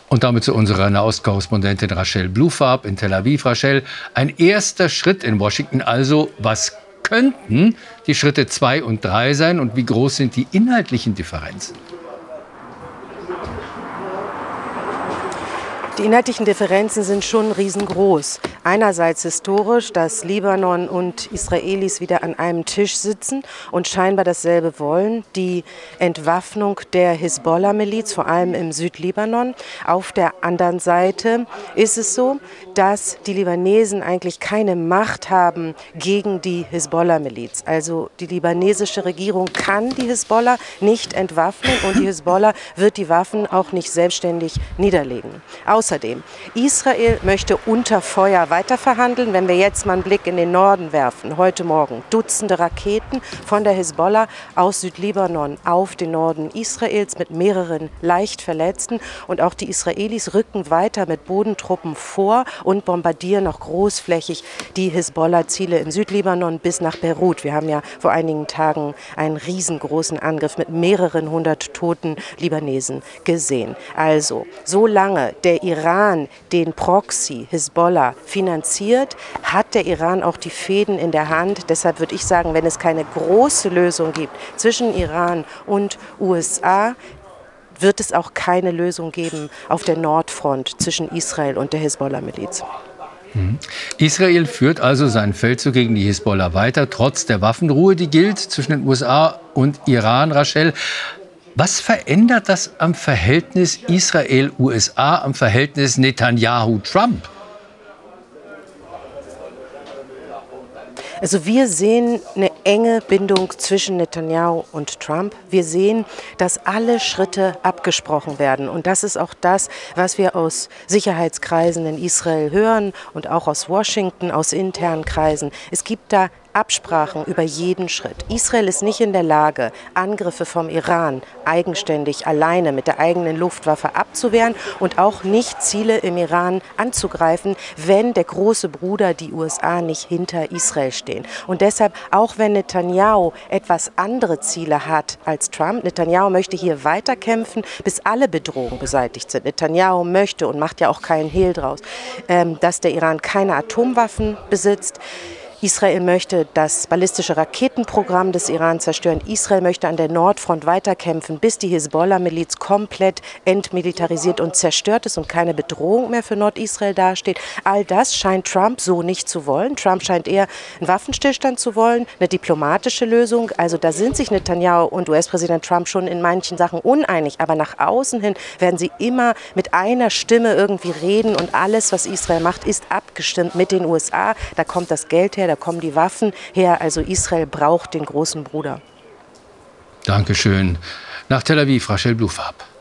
Und damit zu unserer Nahostkorrespondentin Rachel Blufarb in Tel Aviv. Rachel, ein erster Schritt in Washington also. Was könnten die Schritte 2 und 3 sein und wie groß sind die inhaltlichen Differenzen? Die inhaltlichen Differenzen sind schon riesengroß. Einerseits historisch, dass Libanon und Israelis wieder an einem Tisch sitzen und scheinbar dasselbe wollen, die Entwaffnung der Hisbollah-Miliz, vor allem im Südlibanon. Auf der anderen Seite ist es so, dass die Libanesen eigentlich keine Macht haben gegen die Hisbollah-Miliz. Also die libanesische Regierung kann die Hisbollah nicht entwaffnen und die Hisbollah wird die Waffen auch nicht selbstständig niederlegen. Außerdem, Israel möchte unter Feuer weiterverhandeln. Wenn wir jetzt mal einen Blick in den Norden werfen, heute Morgen Dutzende Raketen von der Hisbollah aus Südlibanon auf den Norden Israels mit mehreren leicht Verletzten. Und auch die Israelis rücken weiter mit Bodentruppen vor und bombardieren noch großflächig die Hisbollah-Ziele in Südlibanon bis nach Beirut. Wir haben ja vor einigen Tagen einen riesengroßen Angriff mit mehreren hundert toten Libanesen gesehen. Also, solange der Iran den Proxy Hisbollah finanziert, hat der Iran auch die Fäden in der Hand. Deshalb würde ich sagen, wenn es keine große Lösung gibt zwischen Iran und USA, wird es auch keine Lösung geben auf der Nordfront zwischen Israel und der Hisbollah-Miliz. Israel führt also seinen Feldzug gegen die Hisbollah weiter, trotz der Waffenruhe, die gilt zwischen den USA und Iran. Rachel, was verändert das am Verhältnis Israel-USA, am Verhältnis Netanyahu-Trump? Also wir sehen eine enge Bindung zwischen Netanyahu und Trump. Wir sehen, dass alle Schritte abgesprochen werden. Und das ist auch das, was wir aus Sicherheitskreisen in Israel hören und auch aus Washington, aus internen Kreisen. Es gibt da Absprachen über jeden Schritt. Israel ist nicht in der Lage, Angriffe vom Iran eigenständig alleine mit der eigenen Luftwaffe abzuwehren und auch nicht Ziele im Iran anzugreifen, wenn der große Bruder, die USA, nicht hinter Israel stehen. Und deshalb, auch wenn Netanyahu etwas andere Ziele hat als Trump, Netanyahu möchte hier weiterkämpfen, bis alle Bedrohungen beseitigt sind. Netanyahu möchte und macht ja auch keinen Hehl draus, dass der Iran keine Atomwaffen besitzt. Israel möchte das ballistische Raketenprogramm des Iran zerstören. Israel möchte an der Nordfront weiterkämpfen, bis die Hisbollah-Miliz komplett entmilitarisiert und zerstört ist und keine Bedrohung mehr für Nordisrael dasteht. All das scheint Trump so nicht zu wollen. Trump scheint eher einen Waffenstillstand zu wollen, eine diplomatische Lösung. Also da sind sich Netanyahu und US-Präsident Trump schon in manchen Sachen uneinig. Aber nach außen hin werden sie immer mit einer Stimme irgendwie reden. Und alles, was Israel macht, ist abgestimmt mit den USA. Da kommt das Geld her. Da kommen die Waffen her. Also Israel braucht den großen Bruder. Dankeschön. Nach Tel Aviv, Rachel Blufarb.